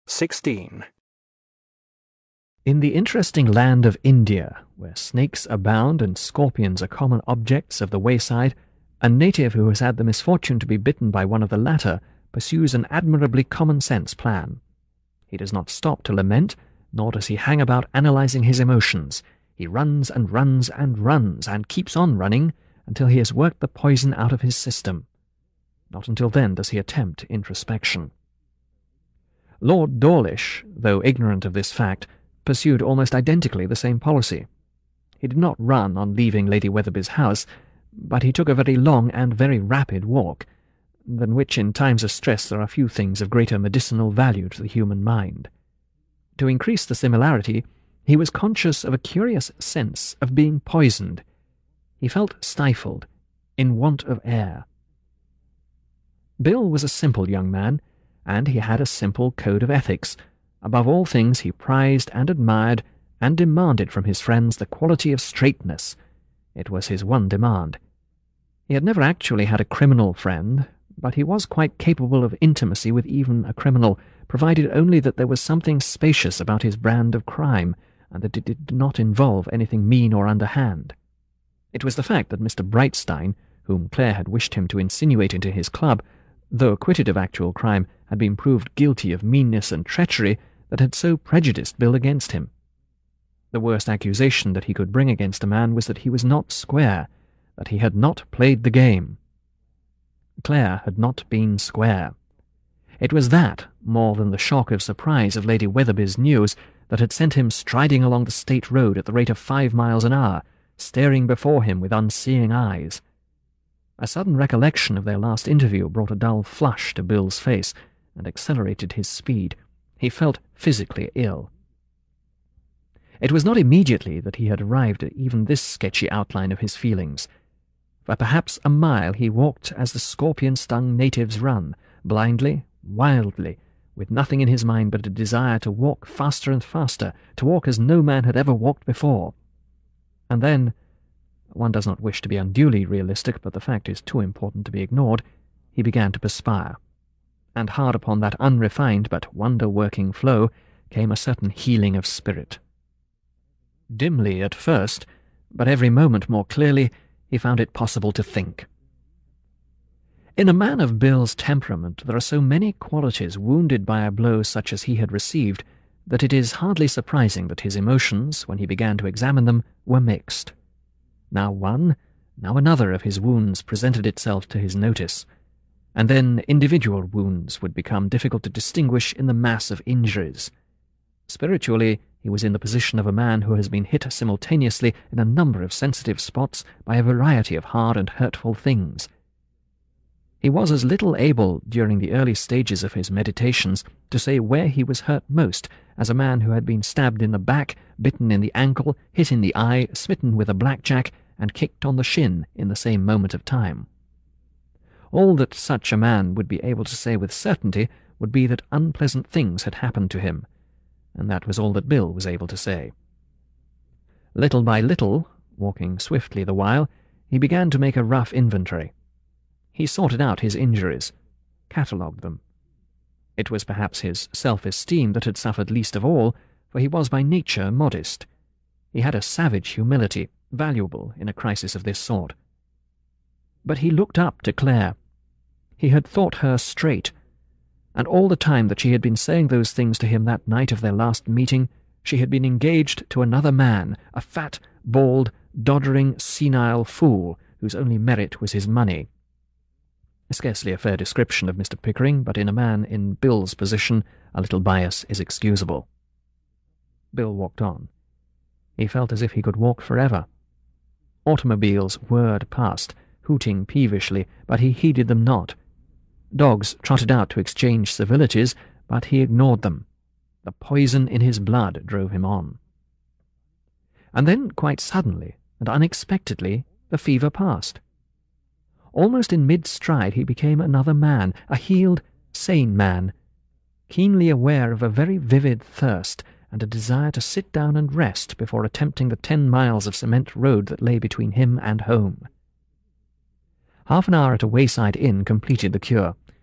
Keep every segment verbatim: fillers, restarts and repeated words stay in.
sixteen. In the interesting land of India, where snakes abound and scorpions are common objects of the wayside, a native who has had the misfortune to be bitten by one of the latter pursues an admirably common-sense plan. He does not stop to lament, nor does he hang about analyzing his emotions. He runs and runs and runs, and keeps on running until he has worked the poison out of his system. Not until then does he attempt introspection. Lord Dawlish, though ignorant of this fact, pursued almost identically the same policy. He did not run on leaving Lady Wetherby's house, but he took a very long and very rapid walk, than which in times of stress there are few things of greater medicinal value to the human mind. To increase the similarity, he was conscious of a curious sense of being poisoned. He felt stifled, in want of air. Bill was a simple young man, and he had a simple code of ethics. Above all things he prized and admired and demanded from his friends the quality of straightness. It was his one demand. He had never actually had a criminal friend, but he was quite capable of intimacy with even a criminal, provided only that there was something spacious about his brand of crime, and that it did not involve anything mean or underhand. It was the fact that Mister Brightstein, whom Clare had wished him to insinuate into his club, though acquitted of actual crime, had been proved guilty of meanness and treachery, that had so prejudiced Bill against him. The worst accusation that he could bring against a man was that he was not square, that he had not played the game. Clare had not been square. It was that, more than the shock of surprise of Lady Wetherby's news, that had sent him striding along the State Road at the rate of five miles an hour, staring before him with unseeing eyes. A sudden recollection of their last interview brought a dull flush to Bill's face, and accelerated his speed. He felt physically ill. It was not immediately that he had arrived at even this sketchy outline of his feelings. For perhaps a mile he walked as the scorpion-stung natives run, blindly, wildly, with nothing in his mind but a desire to walk faster and faster, to walk as no man had ever walked before. And then, one does not wish to be unduly realistic, but the fact is too important to be ignored, he began to perspire. And hard upon that unrefined but wonder-working flow came a certain healing of spirit. Dimly at first, but every moment more clearly, he found it possible to think. In a man of Bill's temperament there are so many qualities wounded by a blow such as he had received that it is hardly surprising that his emotions, when he began to examine them, were mixed. Now one, now another of his wounds presented itself to his notice, and then individual wounds would become difficult to distinguish in the mass of injuries. Spiritually, he was in the position of a man who has been hit simultaneously in a number of sensitive spots by a variety of hard and hurtful things. He was as little able, during the early stages of his meditations, to say where he was hurt most, as a man who had been stabbed in the back, bitten in the ankle, hit in the eye, smitten with a blackjack, and kicked on the shin in the same moment of time. All that such a man would be able to say with certainty would be that unpleasant things had happened to him, and that was all that Bill was able to say. Little by little, walking swiftly the while, he began to make a rough inventory. He sorted out his injuries, catalogued them. It was perhaps his self-esteem that had suffered least of all, for he was by nature modest. He had a savage humility, valuable in a crisis of this sort. But he looked up to Clare. He had thought her straight, and all the time that she had been saying those things to him that night of their last meeting, she had been engaged to another man, a fat, bald, doddering, senile fool, whose only merit was his money. Scarcely a fair description of Mister Pickering, but in a man in Bill's position a little bias is excusable. Bill walked on. He felt as if he could walk forever. Automobiles whirred past, hooting peevishly, but he heeded them not. Dogs trotted out to exchange civilities, but he ignored them. The poison in his blood drove him on. And then, quite suddenly and unexpectedly, the fever passed. Almost in mid-stride he became another man, a healed, sane man, keenly aware of a very vivid thirst and a desire to sit down and rest before attempting the ten miles of cement road that lay between him and home. Half an hour at a wayside inn completed the cure.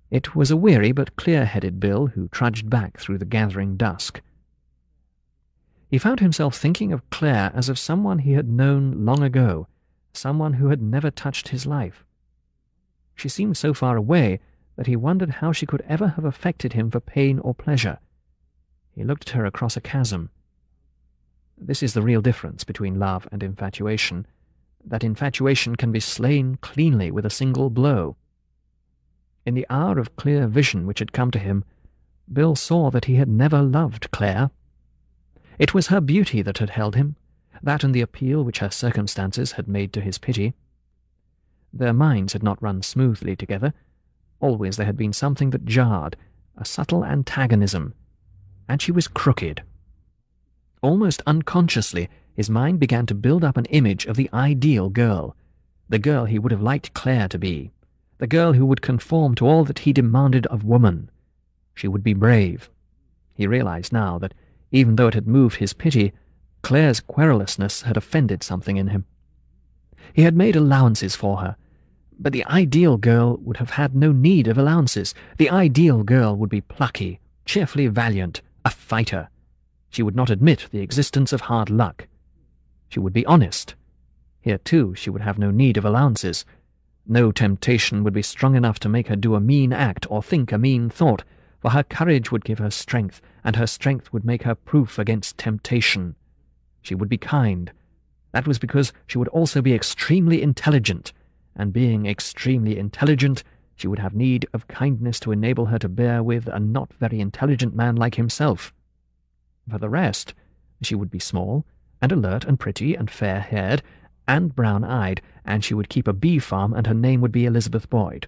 It was a weary but clear-headed Bill who trudged back through the gathering dusk. He found himself thinking of Claire as of someone he had known long ago, someone who had never touched his life. She seemed so far away that he wondered how she could ever have affected him for pain or pleasure. He looked at her across a chasm. This is the real difference between love and infatuation, that infatuation can be slain cleanly with a single blow. In the hour of clear vision which had come to him, Bill saw that he had never loved Claire. It was her beauty that had held him, that and the appeal which her circumstances had made to his pity. Their minds had not run smoothly together. Always there had been something that jarred, a subtle antagonism, and she was crooked. Almost unconsciously, his mind began to build up an image of the ideal girl, the girl he would have liked Claire to be, the girl who would conform to all that he demanded of woman. She would be brave. He realized now that, even though it had moved his pity, Claire's querulousness had offended something in him. He had made allowances for her, but the ideal girl would have had no need of allowances. The ideal girl would be plucky, cheerfully valiant, a fighter. She would not admit the existence of hard luck. She would be honest. Here, too, she would have no need of allowances. No temptation would be strong enough to make her do a mean act or think a mean thought, for her courage would give her strength, and her strength would make her proof against temptation. She would be kind. That was because she would also be extremely intelligent, and being extremely intelligent, she would have need of kindness to enable her to bear with a not very intelligent man like himself. For the rest, she would be small, and alert, and pretty, and fair-haired, and brown-eyed, and she would keep a bee farm, and her name would be Elizabeth Boyd.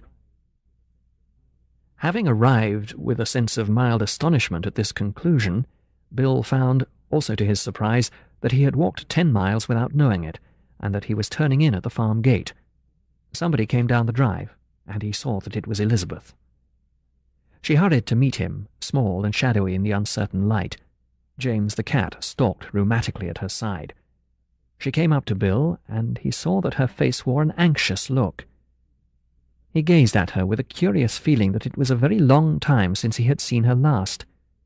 Having arrived with a sense of mild astonishment at this conclusion, Bill found, also to his surprise, that he had walked ten miles without knowing it, and that he was turning in at the farm gate. Somebody came down the drive, and he saw that it was Elizabeth. She hurried to meet him, small and shadowy in the uncertain light. James the cat stalked rheumatically at her side. She came up to Bill, and he saw that her face wore an anxious look. He gazed at her with a curious feeling that it was a very long time since he had seen her last.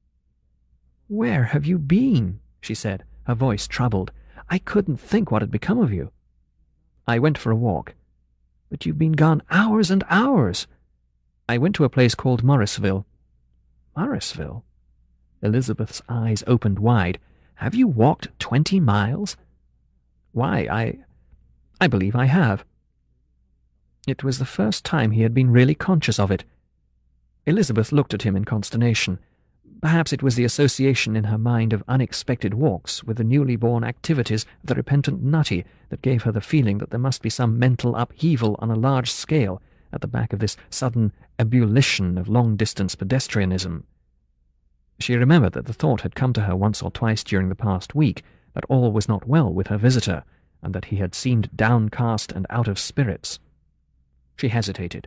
"Where have you been?" she said, her voice troubled. "I couldn't think what had become of you." "I went for a walk." "But you've been gone hours and hours." "I went to a place called Morrisville." "Morrisville?" Elizabeth's eyes opened wide. "Have you walked twenty miles?" "Why, I... I believe I have." It was the first time he had been really conscious of it. Elizabeth looked at him in consternation. Perhaps it was the association in her mind of unexpected walks with the newly born activities of the repentant Nutty that gave her the feeling that there must be some mental upheaval on a large scale at the back of this sudden ebullition of long-distance pedestrianism. She remembered that the thought had come to her once or twice during the past week that all was not well with her visitor, and that he had seemed downcast and out of spirits. She hesitated.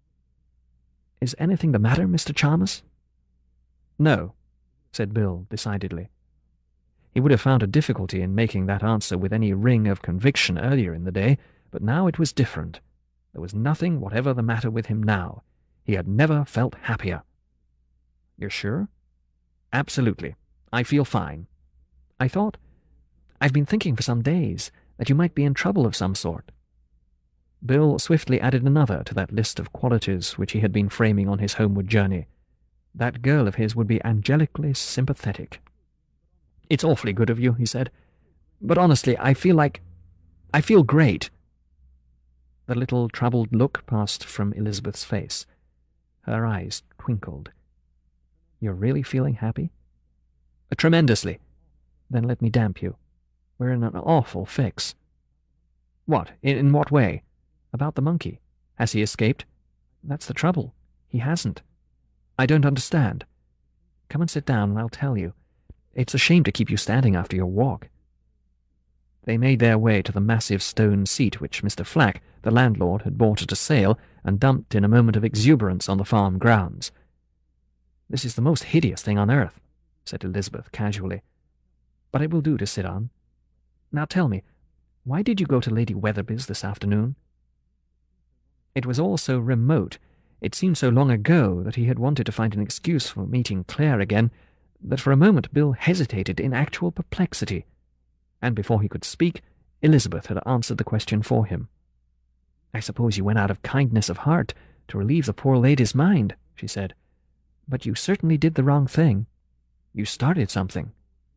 "Is anything the matter, Mister Chalmers?" "No," said Bill decidedly. He would have found a difficulty in making that answer with any ring of conviction earlier in the day, but now it was different. There was nothing whatever the matter with him now. He had never felt happier. "You're sure?" "Absolutely. I feel fine." "I thought... I've been thinking for some days that you might be in trouble of some sort." Bill swiftly added another to that list of qualities which he had been framing on his homeward journey. That girl of his would be angelically sympathetic. "It's awfully good of you," he said. "But honestly, I feel like... I feel great." The little troubled look passed from Elizabeth's face. Her eyes twinkled. "You're really feeling happy?" "Tremendously." "Then let me damp you. We're in an awful fix." "What? In, in what way?" "About the monkey. Has he escaped?" "That's the trouble. He hasn't." "I don't understand." "Come and sit down and I'll tell you. It's a shame to keep you standing after your walk." They made their way to the massive stone seat which Mister Flack, the landlord, had bought at a sale and dumped in a moment of exuberance on the farm grounds. "This is the most hideous thing on earth," said Elizabeth casually. "But it will do to sit on. Now tell me, why did you go to Lady Weatherby's this afternoon?" It was all so remote. It seemed so long ago that he had wanted to find an excuse for meeting Claire again, that for a moment Bill hesitated in actual perplexity. And before he could speak, Elizabeth had answered the question for him. "I suppose you went out of kindness of heart to relieve the poor lady's mind," she said. "But you certainly did the wrong thing. You started something."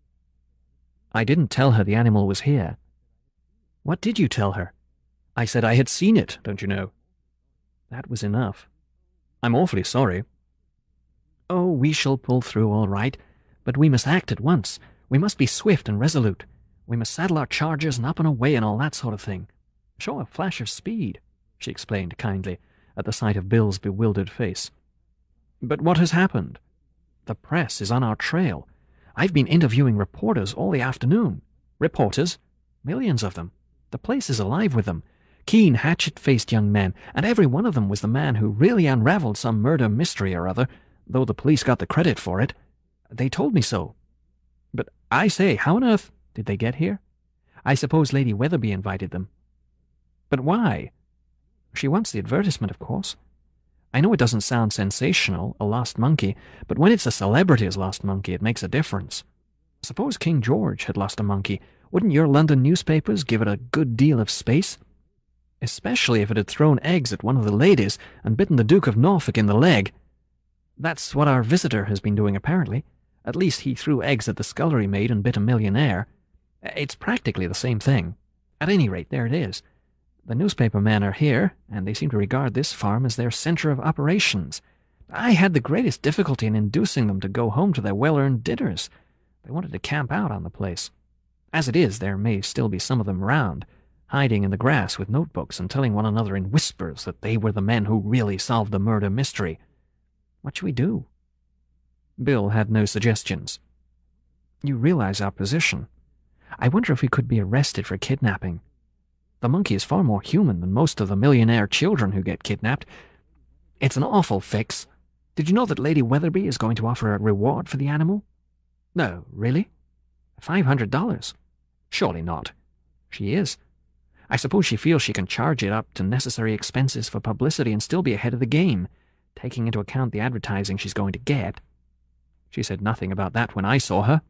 "I didn't tell her the animal was here." "What did you tell her?" "I said I had seen it, don't you know." "That was enough." "I'm awfully sorry." "Oh, we shall pull through all right, but we must act at once. We must be swift and resolute. We must saddle our chargers and up and away and all that sort of thing. Show a flash of speed," she explained kindly, at the sight of Bill's bewildered face. "But what has happened?" "The press is on our trail. I've been interviewing reporters all the afternoon." "Reporters?" "Millions of them. The place is alive with them. Keen, hatchet-faced young men, and every one of them was the man who really unraveled some murder mystery or other, though the police got the credit for it. They told me so." "But I say, how on earth did they get here?" "I suppose Lady Weatherby invited them." "But why?" "She wants the advertisement, of course. I know it doesn't sound sensational, a lost monkey, but when it's a celebrity's lost monkey, it makes a difference. Suppose King George had lost a monkey, wouldn't your London newspapers give it a good deal of space? Especially if it had thrown eggs at one of the ladies and bitten the Duke of Norfolk in the leg. That's what our visitor has been doing, apparently. At least he threw eggs at the scullery maid and bit a millionaire. It's practically the same thing. At any rate, there it is. The newspaper men are here, and they seem to regard this farm as their centre of operations. I had the greatest difficulty in inducing them to go home to their well-earned dinners. They wanted to camp out on the place. As it is, there may still be some of them round, hiding in the grass with notebooks and telling one another in whispers that they were the men who really solved the murder mystery. What should we do?" Bill had no suggestions. "You realize our position. I wonder if we could be arrested for kidnapping. The monkey is far more human than most of the millionaire children who get kidnapped. It's an awful fix. Did you know that Lady Weatherby is going to offer a reward for the animal?" "No, really?" Five hundred dollars. "Surely not." "She is. I suppose she feels she can charge it up to necessary expenses for publicity and still be ahead of the game, taking into account the advertising she's going to get." "She said nothing about that when I saw her."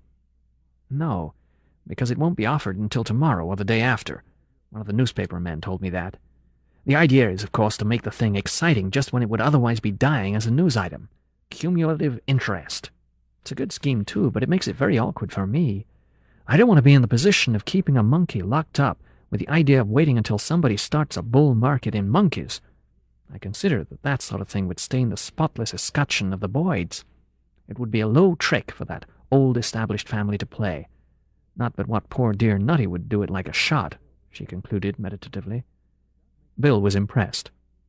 "No, because it won't be offered until tomorrow or the day after. One of the newspaper men told me that. The idea is, of course, to make the thing exciting just when it would otherwise be dying as a news item. Cumulative interest. It's a good scheme, too, but it makes it very awkward for me. I don't want to be in the position of keeping a monkey locked up with the idea of waiting until somebody starts a bull market in monkeys. I consider that that sort of thing would stain the spotless escutcheon of the Boyds. It would be a low trick for that old established family to play. Not but what poor dear Nutty would do it like a shot," she concluded meditatively. Bill was impressed.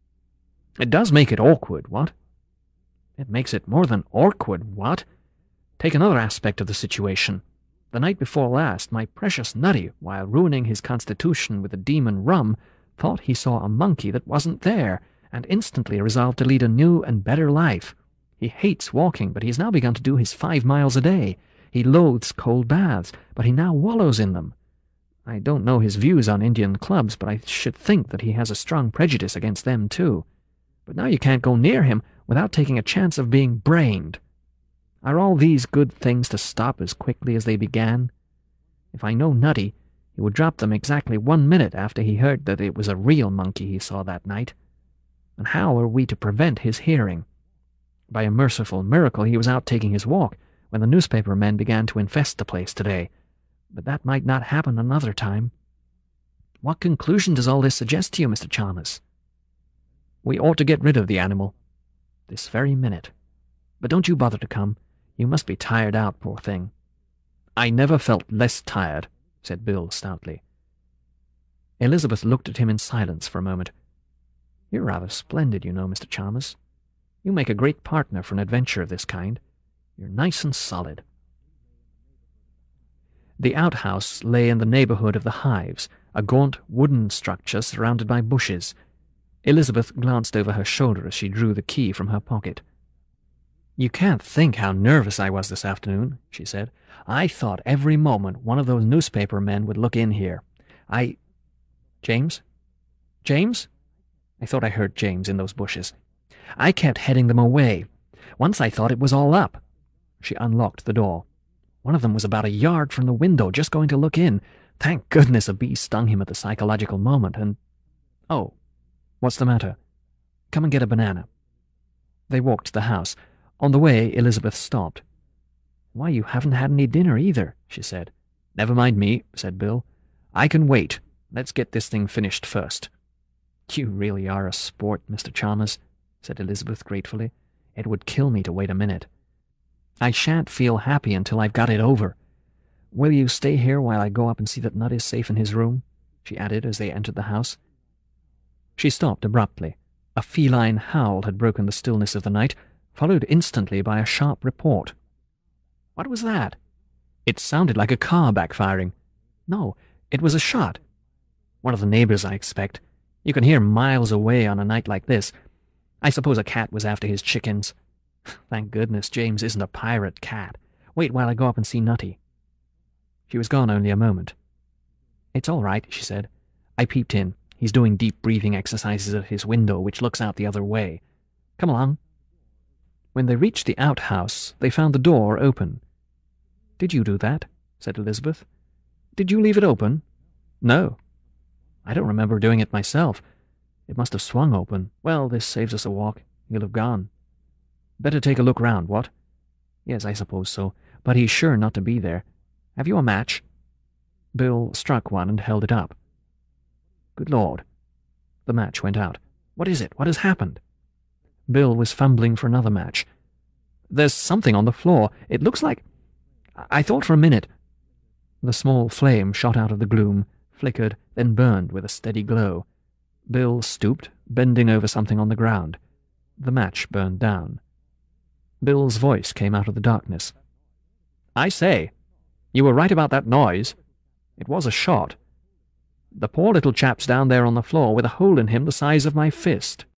"It does make it awkward, what?" "It makes it more than awkward, what? Take another aspect of the situation. The night before last, my precious Nutty, while ruining his constitution with the demon rum, thought he saw a monkey that wasn't there, and instantly resolved to lead a new and better life. He hates walking, but he has now begun to do his five miles a day. He loathes cold baths, but he now wallows in them. I don't know his views on Indian clubs, but I should think that he has a strong prejudice against them, too. But now you can't go near him without taking a chance of being brained. Are all these good things to stop as quickly as they began? If I know Nutty, he would drop them exactly one minute after he heard that it was a real monkey he saw that night. And how are we to prevent his hearing? By a merciful miracle he was out taking his walk when the newspaper men began to infest the place today, but that might not happen another time. What conclusion does all this suggest to you, Mister Chalmers?" "We ought to get rid of the animal. This very minute. But don't you bother to come. You must be tired out, poor thing." "I never felt less tired," said Bill stoutly. Elizabeth looked at him in silence for a moment. "You're rather splendid, you know, Mister Chalmers. You make a great partner for an adventure of this kind. You're nice and solid." The outhouse lay in the neighborhood of the hives, a gaunt wooden structure surrounded by bushes. Elizabeth glanced over her shoulder as she drew the key from her pocket. "You can't think how nervous I was this afternoon," she said. "I thought every moment one of those newspaper men would look in here. I... James? James? I thought I heard James in those bushes. I kept heading them away. Once I thought it was all up. She unlocked the door. One of them was about a yard from the window, just going to look in. Thank goodness a bee stung him at the psychological moment, and... Oh, what's the matter? Come and get a banana. They walked to the house. On the way, Elizabeth stopped. Why, you haven't had any dinner either, she said. Never mind me, said Bill. I can wait. Let's get this thing finished first. You really are a sport, Mister Chalmers, said Elizabeth gratefully. It would kill me to wait a minute. I shan't feel happy until I've got it over. Will you stay here while I go up and see that Nut is safe in his room? She added as they entered the house. She stopped abruptly. A feline howl had broken the stillness of the night, followed instantly by a sharp report. What was that? It sounded like a car backfiring. No, it was a shot. One of the neighbors, I expect. You can hear miles away on a night like this. I suppose a cat was after his chickens. Thank goodness James isn't a pirate cat. Wait while I go up and see Nutty. She was gone only a moment. It's all right, she said. I peeped in. He's doing deep breathing exercises at his window, which looks out the other way. Come along. When they reached the outhouse, they found the door open. Did you do that? Said Elizabeth. Did you leave it open? No. I don't remember doing it myself. It must have swung open. Well, this saves us a walk. He'll have gone. Better take a look round, what? Yes, I suppose so. But he's sure not to be there. Have you a match? Bill struck one and held it up. Good Lord. The match went out. What is it? What has happened? Bill was fumbling for another match. There's something on the floor. It looks like... I thought for a minute... The small flame shot out of the gloom, flickered, then burned with a steady glow. Bill stooped, bending over something on the ground. The match burned down. Bill's voice came out of the darkness. I say, you were right about that noise. It was a shot. The poor little chap's down there on the floor with a hole in him the size of my fist.